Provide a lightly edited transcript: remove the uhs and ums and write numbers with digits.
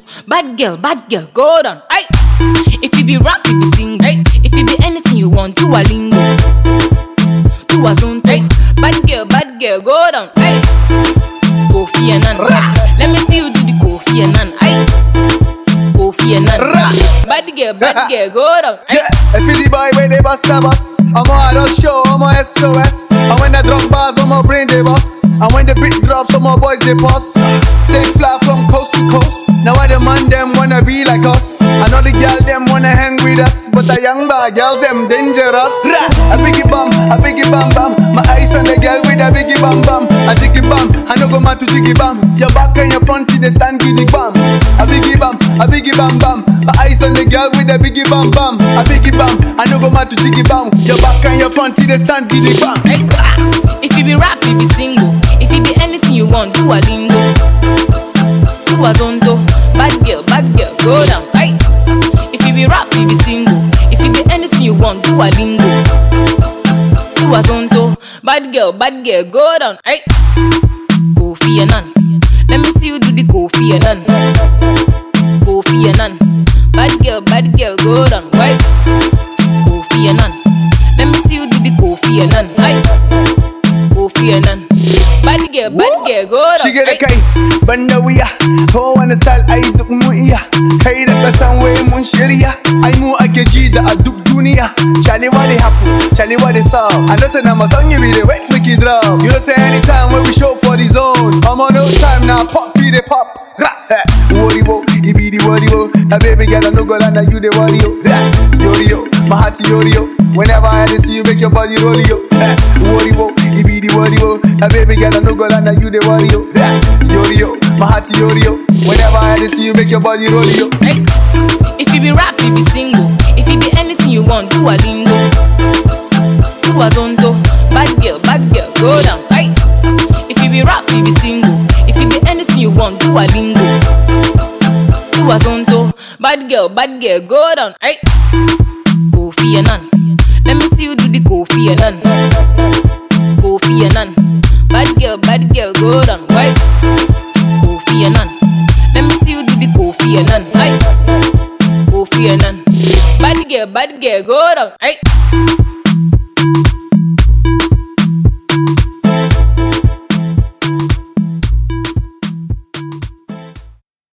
bad girl, go down. Aye. If you be rap, you be sing. Aye. If you be anything you want, do a lingo, do a zone. Aye. Bad girl, go down. Aye. Kofi Annan. Let me see you do the Kofi Annan. Aye. Kofi Annan. Bad girl, go down. Aye. If you the boy where they bust a bus, I'm a hard show, I'm a SOS. And when they drop bars, I'm a brain they bust. And when the beat drops, some more boys they pause. Stay fly from coast to coast. Now I the man them wanna be like us. I know the girl them wanna hang with us, but the young bad girls them dangerous. A biggie bam bam. My eyes on the girl with a biggie bam bam. A jiggy bam, I no go mad to jiggy bam. Your back and your front they stand giddy bam. A biggie bam bam. My eyes on the girl with a biggie bam bam. A biggie bam, I no go mad to jiggy bam. Your back and your front they stand giddy bam. If you be rap, you be single. If you be anything you want, do a lingo, do a zonto. Bad girl, go down. Aye. If you be rap, you be single. If you be anything you want, do a lingo, do a zonto. Bad girl, go down. Aye. Kofi Annan. Let me see you do the Kofi Annan. Kofi Annan. Bad girl, go down. Aye. Kofi Annan. Let me see you do the Kofi Annan. Aye. Kofi Annan. Bad girl, go down. She get a K, banda wiya. Ho wani style ai duk mu iya. Kai da kasan wai mun shirya. Ai mu ake ji da a duk duniya. Charlie what they happen, Charlie what they saw. I know say na my song you be the wait make it drop. You know say anytime when we show for the zone. I'm on no time now, pop be the pop. Worry wo, it be the worry wo. Now baby girl I no go land you the worry yo. Yo, my heart yo. Whenever I see you make your body roll yo. Worry wo, it be the worry wo. Now baby girl I no go land you the worry yo. Yo, my heart yo. Whenever I see you make your body roll yo. Hey. If you be rap, you be single. If you be anything you want, do a lingo, do a zonto. Bad girl, go down. Hey. If you be rap, you be single. If you be anything you want, do a lingo, do a zonto. Bad girl, go down. Hey. Kofi Annan. Let me see you do the Kofi Annan. Kofi Annan. Bad girl, go down. Right? Kofi Annan. Let me see you do the Kofi Annan. Right? Kofi Annan. Bad girl, go down. Right?